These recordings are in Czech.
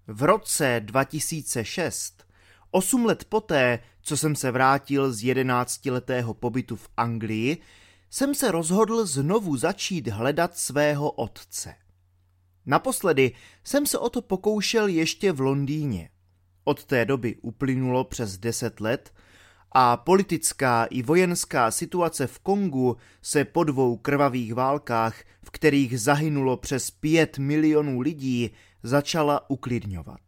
V roce 2006, 8 let poté, co jsem se vrátil z 11letého pobytu v Anglii, jsem se rozhodl znovu začít hledat svého otce. Naposledy jsem se o to pokoušel ještě v Londýně. Od té doby uplynulo přes 10 let a politická i vojenská situace v Kongu se po 2 krvavých válkách, v kterých zahynulo přes 5 milionů lidí, začala uklidňovat.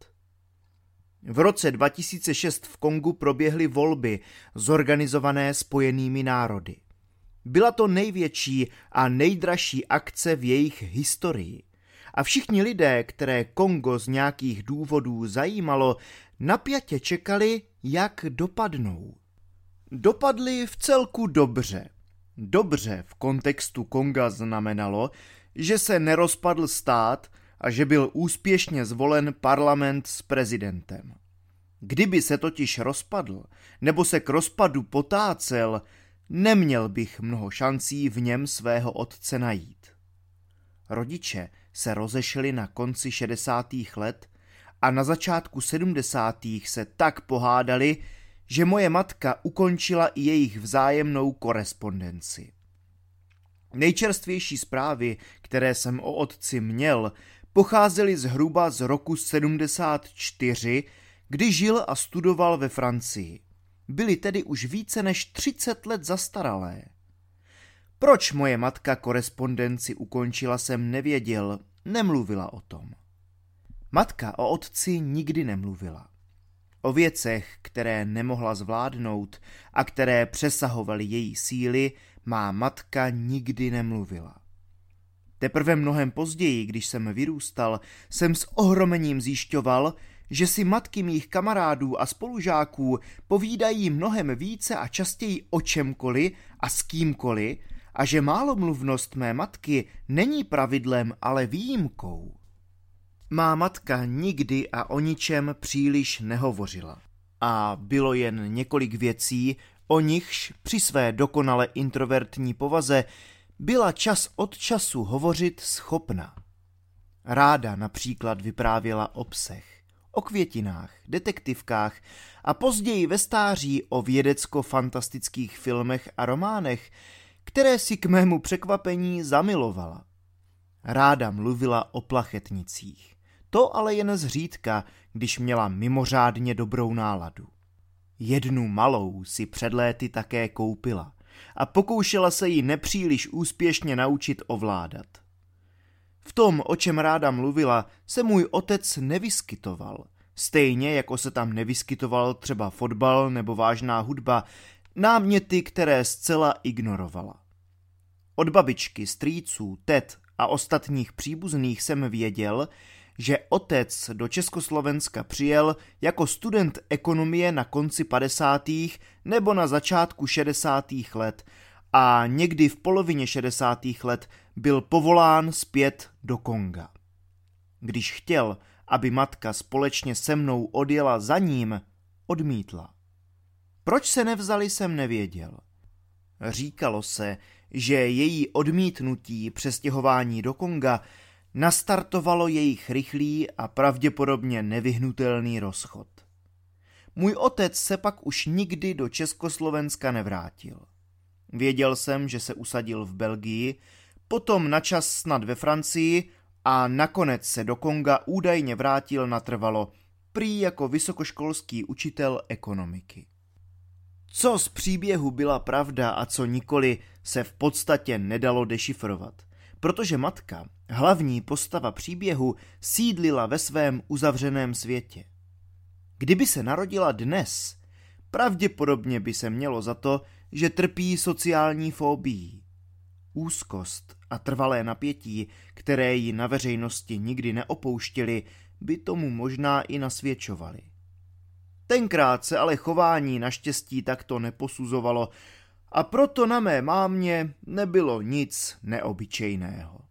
V roce 2006 v Kongu proběhly volby zorganizované Spojenými národy. Byla to největší a nejdražší akce v jejich historii. A všichni lidé, které Kongo z nějakých důvodů zajímalo, napjatě čekali, jak dopadnou. Dopadly vcelku dobře. Dobře v kontextu Konga znamenalo, že se nerozpadl stát a že byl úspěšně zvolen parlament s prezidentem. Kdyby se totiž rozpadl, nebo se k rozpadu potácel, neměl bych mnoho šancí v něm svého otce najít. Rodiče se rozešli na konci 60. let a na začátku 70. se tak pohádali, že moje matka ukončila i jejich vzájemnou korespondenci. Nejčerstvější zprávy, které jsem o otci měl, pocházely zhruba z roku 74, kdy žil a studoval ve Francii. Byly tedy už více než 30 let zastaralé. Proč moje matka korespondenci ukončila, jsem nevěděl, nemluvila o tom. Matka o otci nikdy nemluvila. O věcech, které nemohla zvládnout a které přesahovaly její síly, má matka nikdy nemluvila. Teprve mnohem později, když jsem vyrůstal, jsem s ohromením zjišťoval, že si matky mých kamarádů a spolužáků povídají mnohem více a častěji o čemkoliv a s kýmkoliv a že málomluvnost mé matky není pravidlem, ale výjimkou. Má matka nikdy a o ničem příliš nehovořila. A bylo jen několik věcí, o nichž při své dokonale introvertní povaze byla čas od času hovořit schopna. Ráda například vyprávěla o psech, o květinách, detektivkách a později ve stáří o vědecko-fantastických filmech a románech, které si k mému překvapení zamilovala. Ráda mluvila o plachetnicích. To ale jen zřídka, když měla mimořádně dobrou náladu. Jednu malou si před léty také koupila a pokoušela se ji nepříliš úspěšně naučit ovládat. V tom, o čem ráda mluvila, se můj otec nevyskytoval, stejně jako se tam nevyskytoval třeba fotbal nebo vážná hudba, náměty, které zcela ignorovala. Od babičky, strýců, tet a ostatních příbuzných jsem věděl, že otec do Československa přijel jako student ekonomie na konci 50. nebo na začátku 60. let a někdy v polovině 60. let byl povolán zpět do Konga. Když chtěl, aby matka společně se mnou odjela za ním, odmítla. Proč se nevzali, jsem nevěděl. Říkalo se, že její odmítnutí přestěhování do Konga nastartovalo jejich rychlý a pravděpodobně nevyhnutelný rozchod. Můj otec se pak už nikdy do Československa nevrátil. Věděl jsem, že se usadil v Belgii, potom načas snad ve Francii a nakonec se do Konga údajně vrátil natrvalo, prý jako vysokoškolský učitel ekonomiky. Co z příběhu byla pravda a co nikoli, se v podstatě nedalo dešifrovat, protože matka, hlavní postava příběhu, sídlila ve svém uzavřeném světě. Kdyby se narodila dnes, pravděpodobně by se mělo za to, že trpí sociální fobií. Úzkost a trvalé napětí, které ji na veřejnosti nikdy neopouštěly, by tomu možná i nasvědčovaly. Tenkrát se ale chování naštěstí takto neposuzovalo a proto na mé mámě nebylo nic neobyčejného.